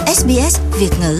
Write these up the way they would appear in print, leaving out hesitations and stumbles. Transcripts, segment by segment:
SBS Việt ngữ.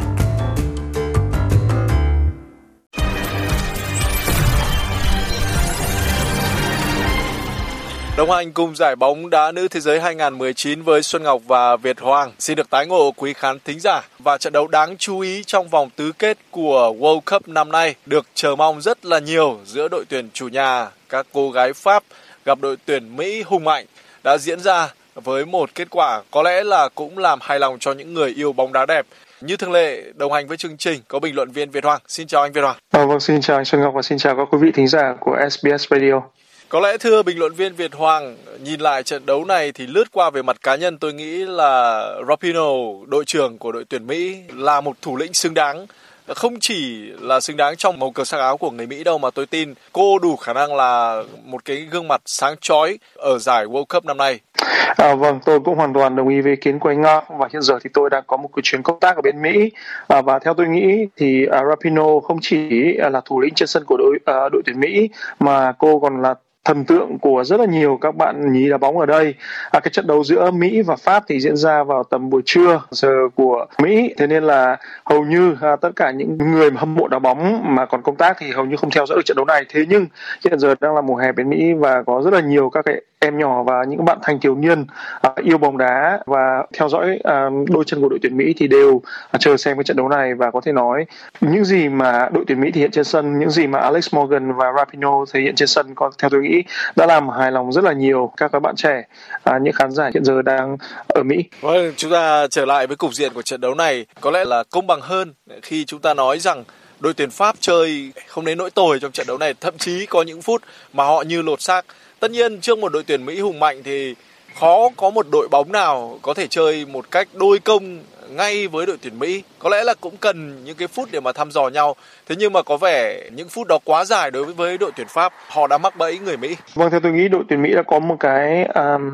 Đồng hành cùng giải bóng đá nữ thế giới 2019 với Xuân Ngọc và Việt Hoàng xin được tái ngộ quý khán thính giả và trận đấu đáng chú ý trong vòng tứ kết của World Cup năm nay được chờ mong rất là nhiều giữa đội tuyển chủ nhà các cô gái Pháp gặp đội tuyển Mỹ hùng mạnh đã diễn ra với một kết quả có lẽ là cũng làm hài lòng cho những người yêu bóng đá đẹp. Như thường lệ, đồng hành với chương trình có bình luận viên Việt Hoàng. Xin chào anh Việt Hoàng. Vâng, xin chào anh Xuân Ngọc và xin chào các quý vị thính giả của SBS Radio. Có lẽ thưa bình luận viên Việt Hoàng, nhìn lại trận đấu này thì lướt qua về mặt cá nhân tôi nghĩ là Rapinoe, đội trưởng của đội tuyển Mỹ là một thủ lĩnh xứng đáng. Không chỉ là xứng đáng trong màu cờ sắc áo của người Mỹ đâu mà tôi tin cô đủ khả năng là một cái gương mặt sáng chói ở giải World Cup năm nay. Vâng, tôi cũng hoàn toàn đồng ý với ý kiến của anh Ngọc và hiện giờ thì tôi đang có một cái chuyến công tác ở bên Mỹ và theo tôi nghĩ thì Rapinoe không chỉ là thủ lĩnh trên sân của đội tuyển Mỹ mà cô còn là thần tượng của rất là nhiều các bạn nhí đá bóng ở đây. Cái trận đấu giữa Mỹ và Pháp thì diễn ra vào tầm buổi trưa giờ của Mỹ, thế nên là hầu như tất cả những người hâm mộ đá bóng mà còn công tác thì hầu như không theo dõi được trận đấu này. Thế nhưng hiện giờ đang là mùa hè bên Mỹ và có rất là nhiều các cái em nhỏ và những bạn thanh thiếu niên yêu bóng đá và theo dõi đôi chân của đội tuyển Mỹ thì đều chờ xem cái trận đấu này, và có thể nói những gì mà đội tuyển Mỹ thể hiện trên sân, những gì mà Alex Morgan và Rapinoe thể hiện trên sân theo tôi nghĩ đã làm hài lòng rất là nhiều các bạn trẻ, những khán giả hiện giờ đang ở Mỹ. Vâng, chúng ta trở lại với cục diện của trận đấu này, có lẽ là công bằng hơn khi chúng ta nói rằng đội tuyển Pháp chơi không đến nỗi tồi trong trận đấu này, thậm chí có những phút mà họ như lột xác. Tất nhiên trước một đội tuyển Mỹ hùng mạnh thì khó có một đội bóng nào có thể chơi một cách đôi công ngay với đội tuyển Mỹ. Có lẽ là cũng cần những cái phút để mà thăm dò nhau. Thế nhưng mà có vẻ những phút đó quá dài đối với đội tuyển Pháp. Họ đã mắc bẫy người Mỹ. Vâng, theo tôi nghĩ đội tuyển Mỹ đã có một cái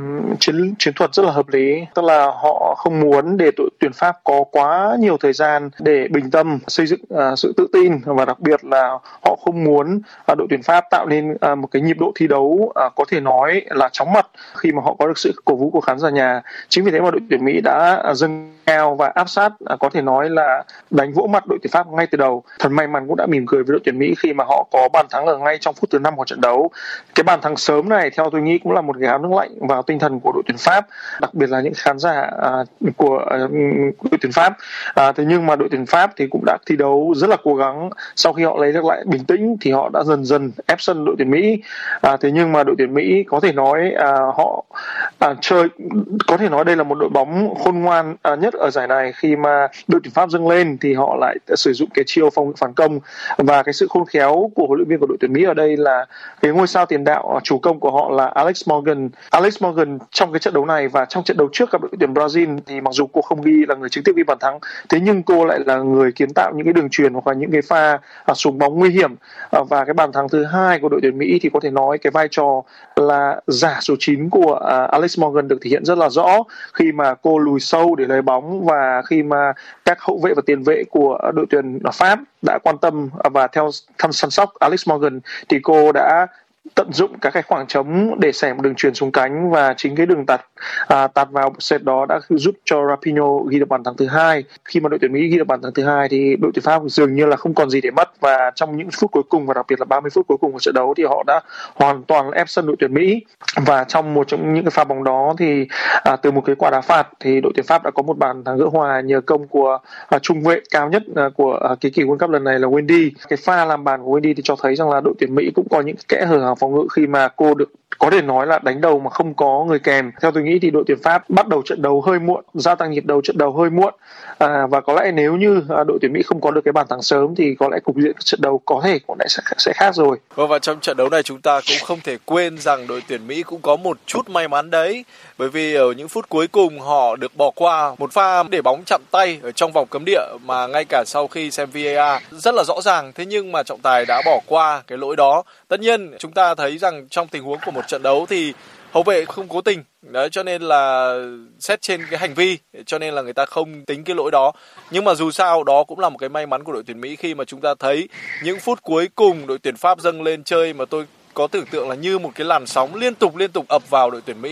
chiến thuật rất là hợp lý. Tức là họ không muốn để đội tuyển Pháp có quá nhiều thời gian để bình tâm, xây dựng sự tự tin. Và đặc biệt là họ không muốn đội tuyển Pháp tạo nên một cái nhịp độ thi đấu có thể nói là chóng mặt khi mà họ có được sự cổ vũ của khán giả nhà. Chính vì thế mà đội tuyển Mỹ đã dâng cao và áp sát, có thể nói là đánh vỗ mặt đội tuyển Pháp ngay từ đầu. Thật may mắn cũng đã mỉm cười với đội tuyển Mỹ khi mà họ có bàn thắng ở ngay trong phút thứ 5 của trận đấu. Cái bàn thắng sớm này theo tôi nghĩ cũng là một cái áo nước lạnh vào tinh thần của đội tuyển Pháp, đặc biệt là những khán giả của đội tuyển Pháp. Thế nhưng mà đội tuyển Pháp thì cũng đã thi đấu rất là cố gắng. Sau khi họ lấy được lại bình tĩnh thì họ đã dần dần ép sân đội tuyển Mỹ. Thế nhưng mà đội tuyển Mỹ có thể nói họ chơi, có thể nói đây là một đội bóng khôn ngoan nhất ở giải này. Khi mà đội tuyển Pháp dâng lên thì họ lại sử dụng cái chiêu phản công, và cái sự khôn khéo của huấn luyện viên của đội tuyển Mỹ ở đây là cái ngôi sao tiền đạo chủ công của họ là Alex Morgan. Alex Morgan trong cái trận đấu này và trong trận đấu trước gặp đội tuyển Brazil thì mặc dù cô không là người trực tiếp ghi bàn thắng, thế nhưng cô lại là người kiến tạo những cái đường chuyền hoặc là những cái pha sút bóng nguy hiểm. Và cái bàn thắng thứ 2 của đội tuyển Mỹ thì có thể nói cái vai trò là giả số 9 của Alex Morgan được thể hiện rất là rõ khi mà cô lùi sâu để lấy bóng, và khi mà các hậu vệ và tiền vệ của đội tuyển Pháp đã quan tâm và theo săn sóc Alex Morgan thì cô đã tận dụng các cái khoảng trống để xẻ một đường chuyền xuống cánh, và chính cái đường tạt vào set đó đã giúp cho Rapinoe ghi được bàn thắng thứ 2. Khi mà đội tuyển Mỹ ghi được bàn thắng thứ 2 thì đội tuyển Pháp dường như là không còn gì để mất, và trong những phút cuối cùng và đặc biệt là 30 phút cuối cùng của trận đấu thì họ đã hoàn toàn ép sân đội tuyển Mỹ. Và trong một trong những cái pha bóng đó thì từ một cái quả đá phạt thì đội tuyển Pháp đã có một bàn thắng gỡ hòa nhờ công của trung vệ cao nhất của cái kỳ World Cup lần này là Wendy. Cái pha làm bàn của Wendy thì cho thấy rằng là đội tuyển Mỹ cũng có những kẽ hở phòng ngự khi mà cô được có thể nói là đánh đầu mà không có người kèm. Theo tôi nghĩ thì đội tuyển Pháp bắt đầu trận đấu hơi muộn, gia tăng nhịp đầu trận đấu hơi muộn, và có lẽ nếu như đội tuyển Mỹ không có được cái bàn thắng sớm thì có lẽ cục diện trận đấu có thể cũng sẽ khác rồi. Và trong trận đấu này chúng ta cũng không thể quên rằng đội tuyển Mỹ cũng có một chút may mắn đấy, bởi vì ở những phút cuối cùng họ được bỏ qua một pha để bóng chạm tay ở trong vòng cấm địa mà ngay cả sau khi xem VAR rất là rõ ràng, thế nhưng mà trọng tài đã bỏ qua cái lỗi đó. Tất nhiên chúng ta thấy rằng trong tình huống của một trận đấu thì hậu vệ không cố tình đấy, cho nên là xét trên cái hành vi cho nên là người ta không tính cái lỗi đó. Nhưng mà dù sao đó cũng là một cái may mắn của đội tuyển Mỹ khi mà chúng ta thấy những phút cuối cùng đội tuyển Pháp dâng lên chơi mà tôi có tưởng tượng là như một cái làn sóng liên tục ập vào đội tuyển Mỹ.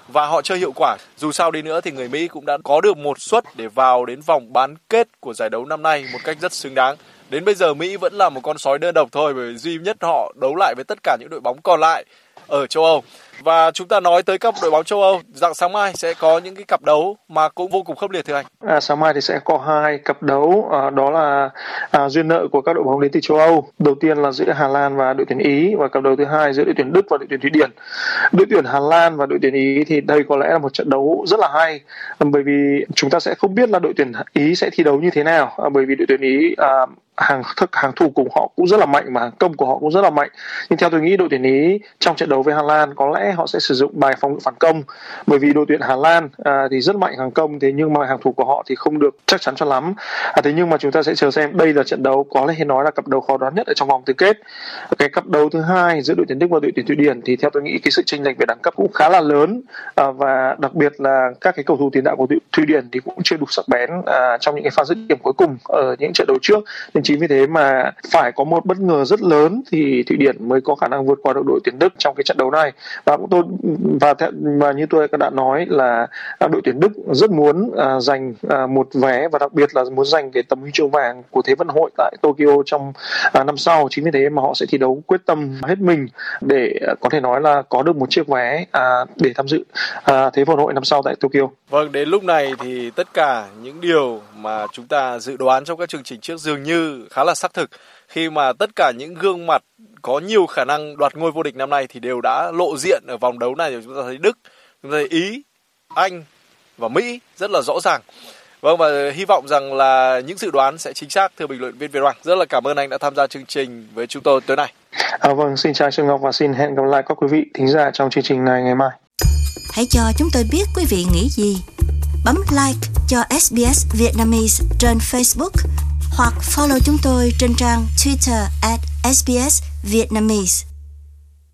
và họ chơi hiệu quả. Dù sao đi nữa thì người Mỹ cũng đã có được một suất để vào đến vòng bán kết của giải đấu năm nay một cách rất xứng đáng. Đến bây giờ Mỹ vẫn là một con sói đơn độc thôi, bởi vì duy nhất họ đấu lại với tất cả những đội bóng còn lại ở châu Âu. Và chúng ta nói tới các đội bóng châu Âu, rạng sáng mai sẽ có những cái cặp đấu mà cũng vô cùng khốc liệt thưa anh. Sáng mai thì sẽ có 2 cặp đấu, đó là duyên nợ của các đội bóng đến từ châu Âu. Đầu tiên là giữa Hà Lan và đội tuyển Ý, và cặp đấu thứ hai giữa đội tuyển Đức và đội tuyển Thụy Điển. Đội tuyển Hà Lan và đội tuyển Ý thì đây có lẽ là một trận đấu rất là hay, bởi vì chúng ta sẽ không biết là đội tuyển Ý sẽ thi đấu như thế nào, bởi vì đội tuyển Ý hàng thủ của họ cũng rất là mạnh mà hàng công của họ cũng rất là mạnh. Nhưng theo tôi nghĩ đội tuyển Ý trong trận đấu với Hà Lan có lẽ họ sẽ sử dụng bài phòng ngự phản công, bởi vì đội tuyển Hà Lan thì rất mạnh hàng công, thế nhưng mà hàng thủ của họ thì không được chắc chắn cho lắm. Thế nhưng mà chúng ta sẽ chờ xem, đây là trận đấu có thể nói là cặp đấu khó đoán nhất ở trong vòng tứ kết. Cái cặp đấu thứ hai giữa đội tuyển Đức và đội tuyển Thụy Điển thì theo tôi nghĩ cái sự chênh lệch về đẳng cấp cũng khá là lớn, và đặc biệt là các cái cầu thủ tiền đạo của Thụy Điển thì cũng chưa đủ sắc bén trong những cái pha dứt điểm cuối cùng ở những trận đấu trước, nên chính vì thế mà phải có một bất ngờ rất lớn thì Thụy Điển mới có khả năng vượt qua được đội tuyển Đức trong cái trận đấu này. Và như tôi đã nói là đội tuyển Đức rất muốn giành một vé, và đặc biệt là muốn giành cái tấm huy chương vàng của Thế vận hội tại Tokyo trong năm sau. Chính vì thế mà họ sẽ thi đấu quyết tâm hết mình để có thể nói là có được một chiếc vé để tham dự Thế vận hội năm sau tại Tokyo. Vâng, đến lúc này thì tất cả những điều mà chúng ta dự đoán trong các chương trình trước dường như khá là xác thực, khi mà tất cả những gương mặt có nhiều khả năng đoạt ngôi vô địch năm nay thì đều đã lộ diện ở vòng đấu này. Chúng ta thấy Đức, chúng ta thấy Ý, Anh và Mỹ rất là rõ ràng. Vâng, và hy vọng rằng là những dự đoán sẽ chính xác, thưa bình luận viên Việt Hoàng. Rất là cảm ơn anh đã tham gia chương trình với chúng tôi tối nay. Vâng, xin chào Trương Ngọc và xin hẹn gặp lại các quý vị thính giả trong chương trình này ngày mai. Hãy cho chúng tôi biết quý vị nghĩ gì. Bấm like cho SBS Vietnamese trên Facebook hoặc follow chúng tôi trên trang Twitter @SBS Vietnamese.